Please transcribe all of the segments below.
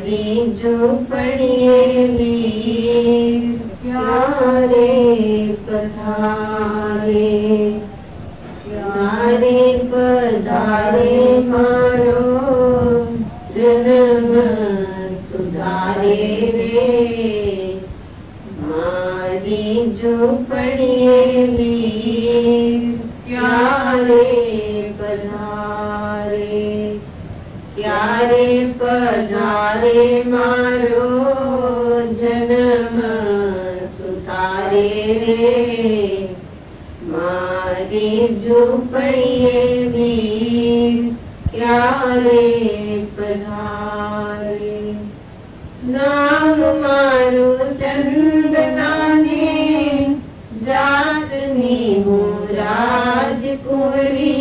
मारी झोपड़िए वीर प्यारे पधारे, प्यारे पधारे मारो जन्म सुधारे रे। मारी झोपड़िए वीर प्यारे पधारे, प्यारे पधारे मारो जन्म सुधारे रे। मारी झोपड़िए वीर प्यारे पधारे। नाम मारो चंदनाने जात नीहू राजकुंवरी,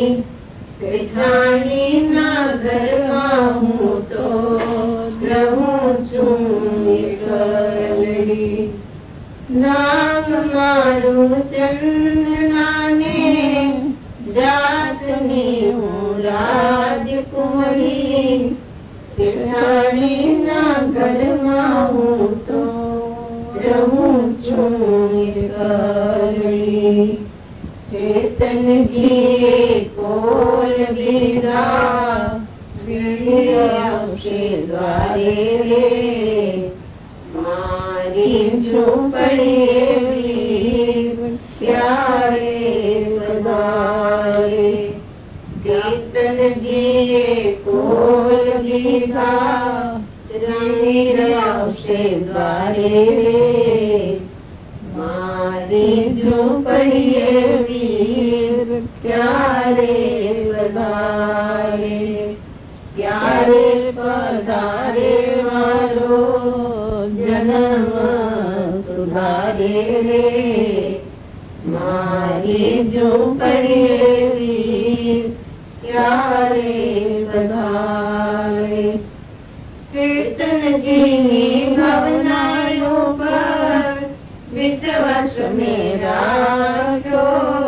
सेठानी नगर माहूँ तो रहूं चूं कलड़ी। नाम मारो चंदनाने जात नीहू राजकुंवरी, सेठानी नगर माहूँ तो रहूं चूं कलड़ी। चेतन जी कोल गिरा से द्वारे रे। मारी झोपड़िए वीर प्यारे पधारे। चेतन जी कोल गिरा से द्वारे रे। मारी झोपड़िए वीर प्यारे पधारे, प्यारे पधारे मारो जन्म सुधारे रे। मारी झोपड़िए वीर प्यारे पधारे। कीर्तन जी भवनायों पर विश्वास मेरा जो,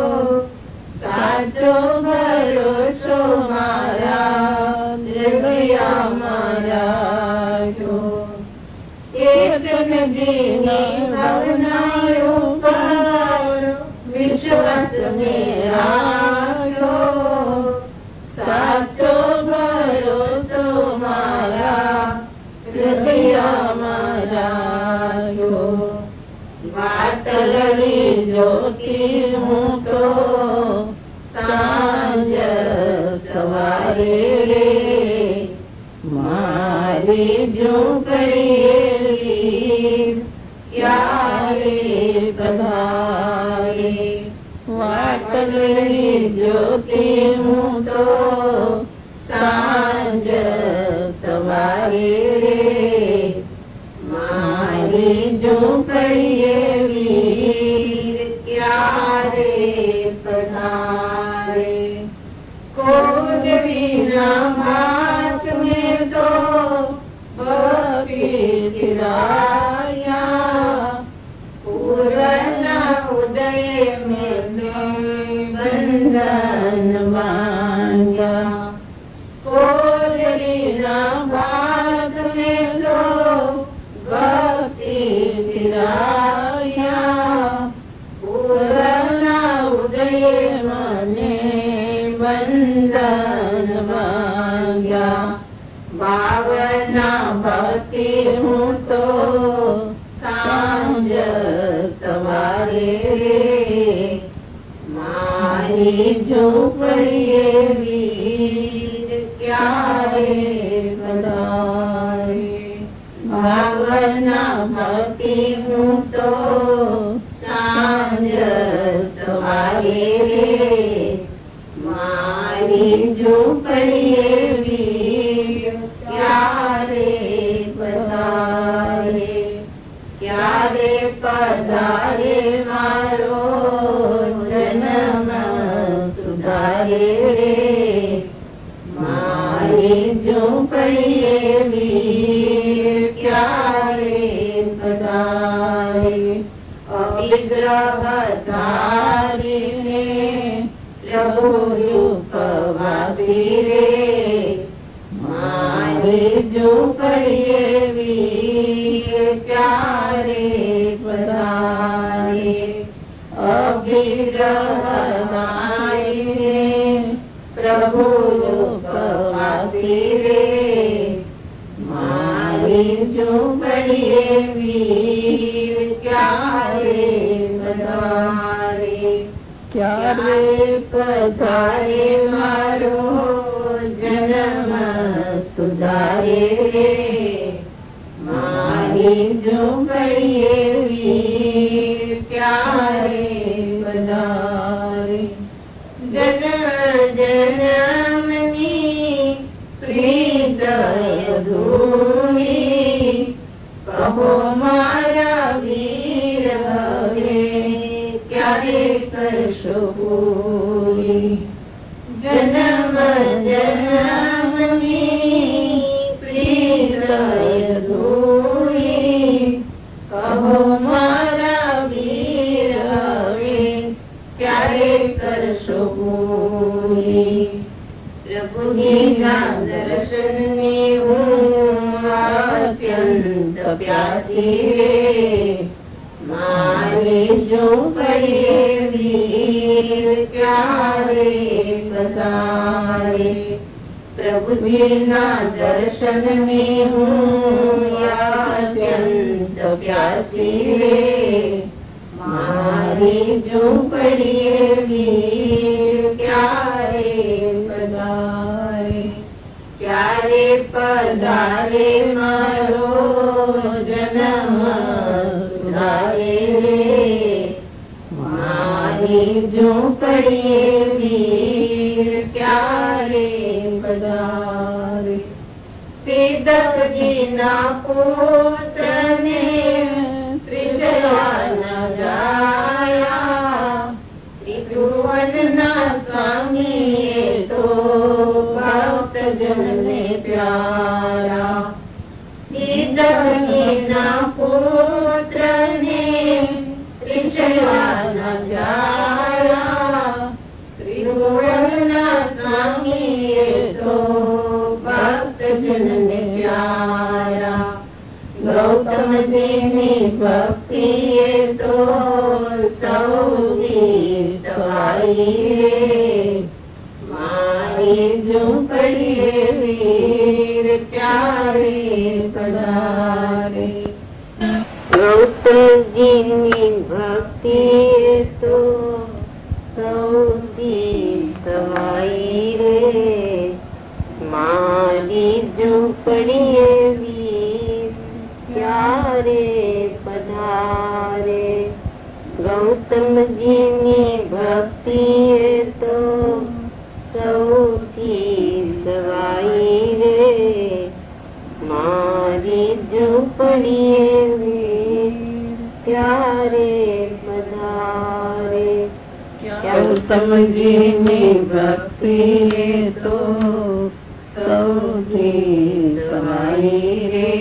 साचो भरोसो मारा निर्भया मारा जो। कीर्तन जीने भवनायों पर विश्वास मेरा जो, साचो भरोसो मारा निर्भया मारा जो। वातरणी ज्योति हूँ तो सांझ सवारे रे। मारी झोपड़िए वीर प्यारे पधारे। वातरणी ज्योति हूँ तो सांझ सवारे रे। मारी झोपड़िए वीर प्यारे पधारे। कोज बिना भात में तो फिराया, पूरन उदय में बंधन मांगा। कोज बिना भात में तो फिराया, पूरना उदय मने बंधन मांगा। भावना भक्ति हूँ तो सांझ सवारे रे। मारी झोपड़िए वीर प्यारे पधारे। भावना भक्ति हूँ तो सांझ सवारे रे। मारी झोपड़िए वीर प्यारे पधारे, प्यारे पधारे मारो जन्म सुधारे रे। मारी झोपड़िए वीर प्यारे पधारे। अविग्रह धारी ने प्रभु रूप वासी रे। मारी ઝૂંપડીએ વીર ક્યારે પધારે. અભિગ્રહનાઈને પ્રભુ લોકવાસી રે, મારી ઝૂંપડીએ વીર ક્યારે પધારે. ક્યારે પધારે મારો જન્મ સુધારે રે, મારી ઝૂંપડીએ વીર ક્યારે પધારે. જન્મ જન્મની પ્રીત અધૂરી, કહો મારા વીર હવે ક્યારે કરશો પૂરી. જન્મ જન્મની પ્રીત અધૂરી, કહો મારા વીર હવે ક્યારે કરશો પૂરી. પ્રભુજીના દર્શનની હું અત્યંત પ્યાસી રે, મારી ઝૂંપડીએ વીર ક્યારે પધારે. પ્રભુજીના દર્શનની હું અત્યંત પ્યાસી રે, મારી ઝૂંપડીએ વીર ક્યારે પધારે. ક્યારે પધારે મારો જન્મ સુધારે રે, મારી ઝૂંપડીએ વીર ક્યારે પધારે. સિદ્ધજીના પુત્રને ત્રિજયા ન જાયા, ત્રિભુવનના સ્વામીએ તો ભક્તજનને પ્યારા. સિદ્ધજીના પુત્રને ત્રિજયા ન જાયા, ત્રિભુવનના સ્વામીએ તો ભક્તજનને પ્યારા. ગૌતમજીની ભક્તિએ તો સૌથી સવાઈ રે, મારી ઝૂંપડીએ વીર ક્યારે પધારે. ગૌતમજીની ભક્તિએ તો સૌથી સવાઈ રે, મારી ઝૂંપડીએ વીર ક્યારે પધારે. ગૌતમજીની ભક્તિએ તો સૌથી સવાઈ રે, મારી ઝૂંપડીએ વીર ક્યારે પધારે. ગૌતમજીની ભક્તિએ તો સૌથી સવાઈ રે,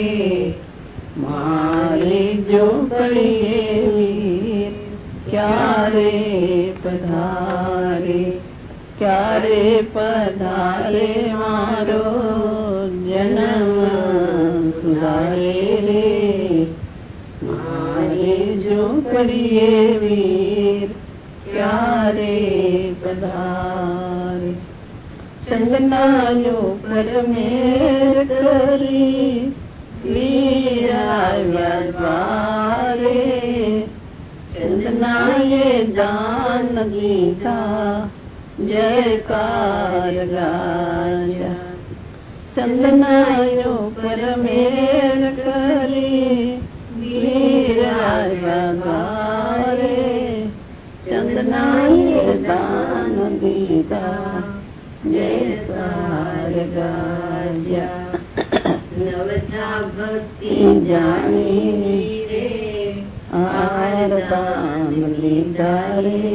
મારી ઝૂંપડીએ વીર ક્યારે પધારે. ક્યારે પધારે મારો જન્મ સુધારે રે, મારી ઝૂંપડીએ વીર ક્યારે પધારે. ચંદનાયો પર મેર કરી વીર આવ્યા દ્વારે, ચંદનાએ દાન દીધા જયકાર ગાયા. ચંદનાયો પર મેર કરી વીર આવ્યા દ્વારે, ચંદનાએ દાન દીધા જયકાર ગાયા. નવજા ભક્તિ જાણી રે, આરતાન લીધા રે,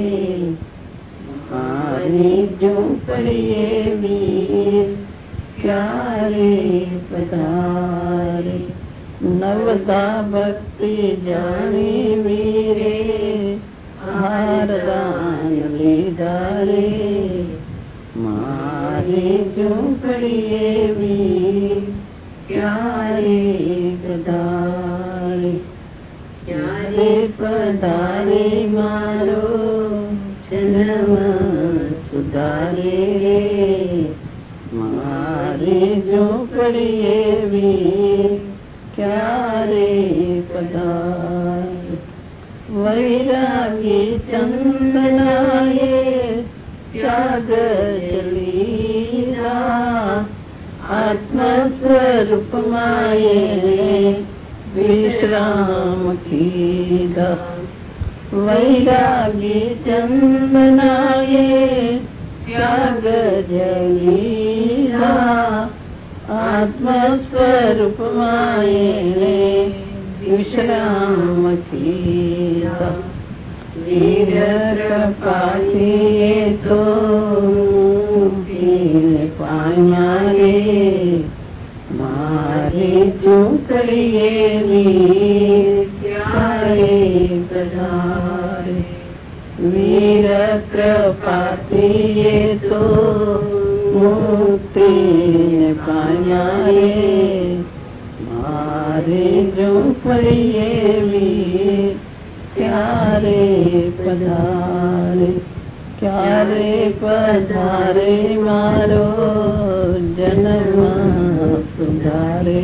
મારી ઝૂંપડીએ વીર ક્યારે પધારે. નવદા ભક્તિ જાણી વીરે, આરતાન લીધા રે, મારી ઝૂંપડીએ વીર क्यारे पधारे, क्यारे पधारे मारो जन्म सुधारे, मारे झोपड़िए वीर क्यारे पधारे, वैरागी चंदनाए त्याग जलीला, आत्मस्वरूप माये विश्राम कीदा, वैरागी चंदनाए त्याग जलीला, आत्मस्वरूप माये विश्राम कीदा, वीर कृपालिए तो पाए मारे झोपड़िए वीर क्यारे पधारे, वीर कृपालिए तो मुक्ति पाए मारे झोपड़िए वीर क्यारे पधारे, क्यारे पधारे मारो जन्म सुधारे,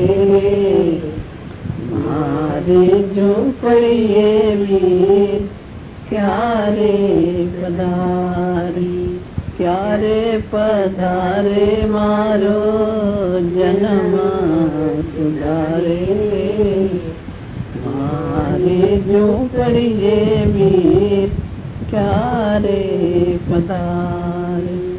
मारे झोपड़िए वीर क्यारे पधारे, क्यारे पधारे मारो जन्म सुधारे, मारे झोपड़िए वीर क्यारे पधारे।